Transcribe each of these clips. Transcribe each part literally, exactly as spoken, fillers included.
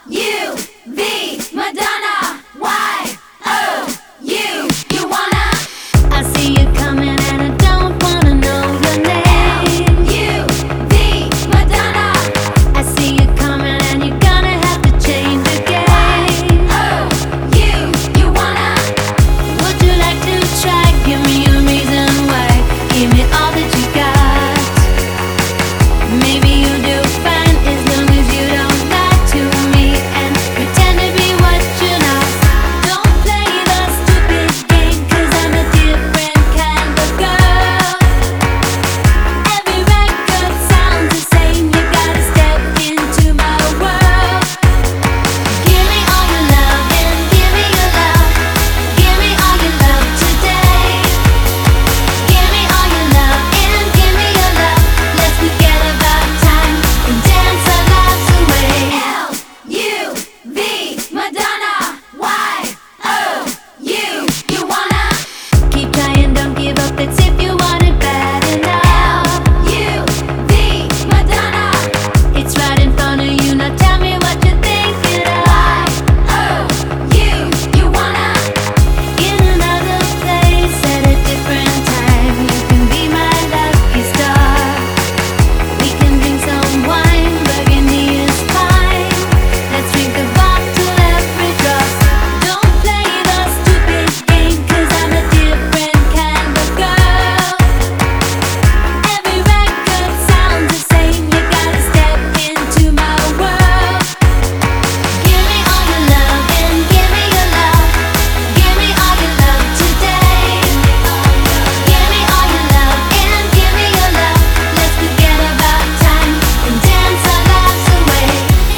U V Madonna. Y O U. You wanna? I see you coming and I don't wanna know your name. U V Madonna. I see you coming and you're gonna have to change the game. O U. You wanna? Would you like to try? Give me a reason why. Give me all that you got. Maybe you'll do fine as long as you don't lie to me and pretend to be what you're not. Don't play the stupid game, 'cause I'm a different kind of girl. Every record sounds the same. You gotta step into my world. Give me all your love and give me your love. Give me all your love today. Give me all your love and give me your love. Let's forget about time and dance our lives away. L U V Madonna. Y O U. You wanna? Keep trying, don't give up. That's if you want it bad enough. U V Madonna. It's right in front of you. Now tell me what you're thinking of. O U. You wanna? In another place at a different time, you can be my lucky star. We can drink some wine, burgundy is fine. Let's drink the bottle every drop. Don't play the stupid game, 'cause I'm a different kind of girl. Every record sounds the same. You gotta step into my world. Give me all your love and give me your love. Give me all your love today. Give me all your love and give me your love. Let's forget about time and dance our lives away.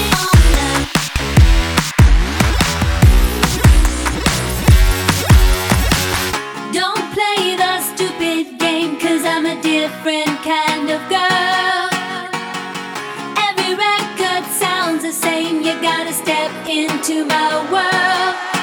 Don't play the stupid game, 'cause I'm a different kind of girl. Every record sounds the same. You gotta step into my world.